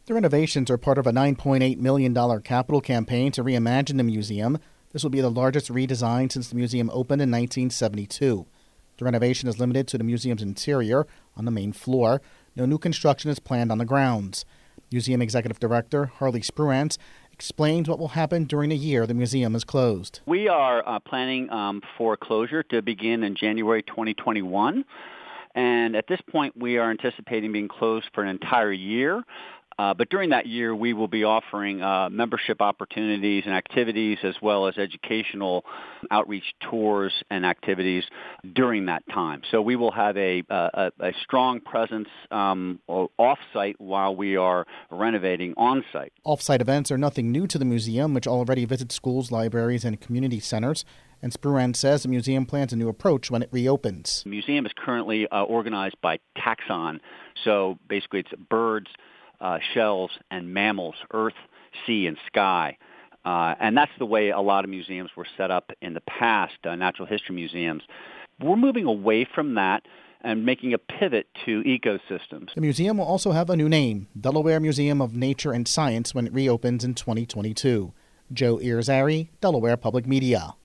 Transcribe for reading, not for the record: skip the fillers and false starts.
The renovations are part of a $9.8 million capital campaign to reimagine the museum. This will be the largest redesign since the museum opened in 1972. The renovation is limited to the museum's interior on the main floor. No new construction is planned on the grounds. Museum Executive Director Harley Spruance explains what will happen during the year the museum is closed. We are planning for closure to begin in January 2021. And at this point, we are anticipating being closed for an entire year. But during that year, we will be offering membership opportunities and activities as well as educational outreach tours and activities during that time. So we will have a strong presence off-site while we are renovating on-site. Off-site events are nothing new to the museum, which already visits schools, libraries, and community centers. And Spruance says the museum plans a new approach when it reopens. The museum is currently organized by taxon. So basically it's birds, shells, and mammals, earth, sea, and sky. And that's the way a lot of museums were set up in the past, natural history museums. We're moving away from that and making a pivot to ecosystems. The museum will also have a new name, Delaware Museum of Nature and Science, when it reopens in 2022. Joe Irizarry, Delaware Public Media.